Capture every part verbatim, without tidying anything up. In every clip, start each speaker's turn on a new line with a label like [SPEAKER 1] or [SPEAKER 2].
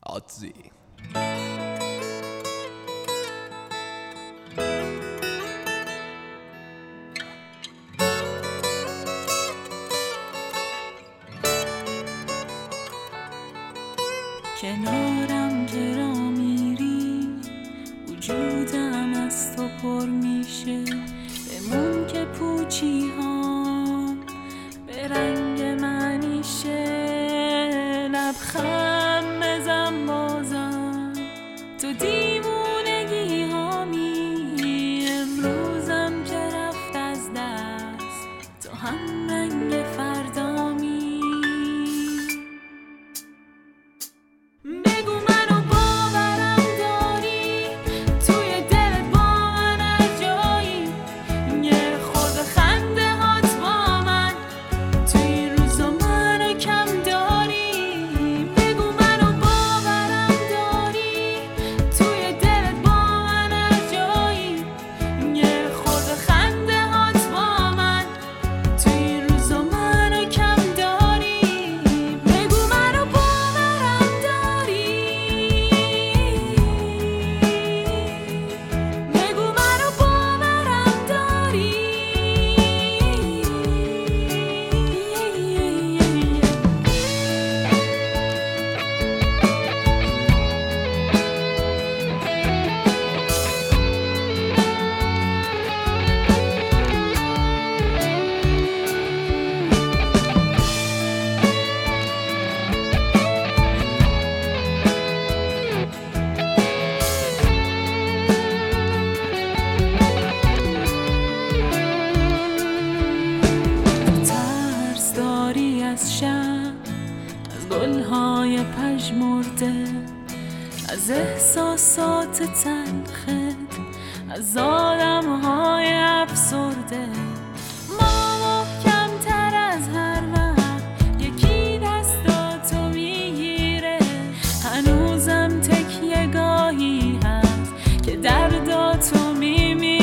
[SPEAKER 1] آتزی.
[SPEAKER 2] کنارم که را میری وجودم از تو پر میشه، بمون که پوچی ها به رنگ منیشه، لبخند بزن بازم تو دیوونگی هامی، امروزم که رفت از دست تو هم رنگ فردامی. از شب، از گلهای پژمرده، از احساسات تلخت، از آدمهای افسرده. ما محکم‌تر از هر وقت یکی دستاتو میگیره، هنوزم تکیه گاهی هست که درداتو میبینه.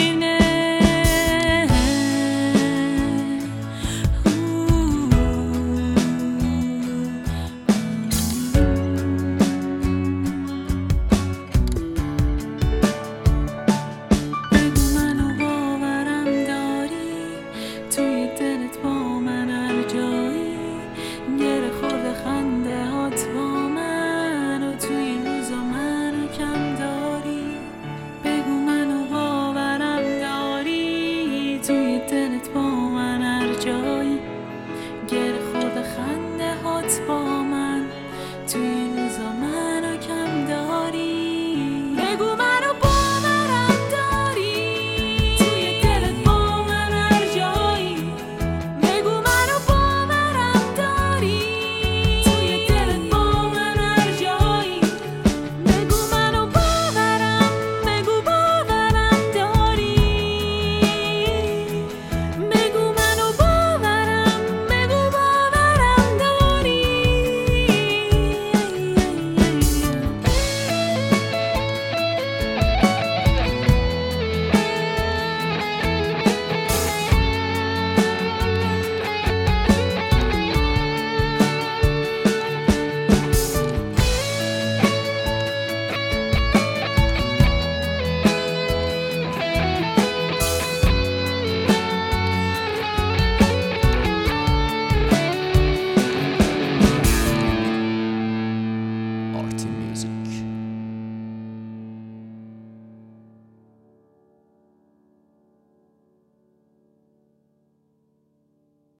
[SPEAKER 1] Arty Music.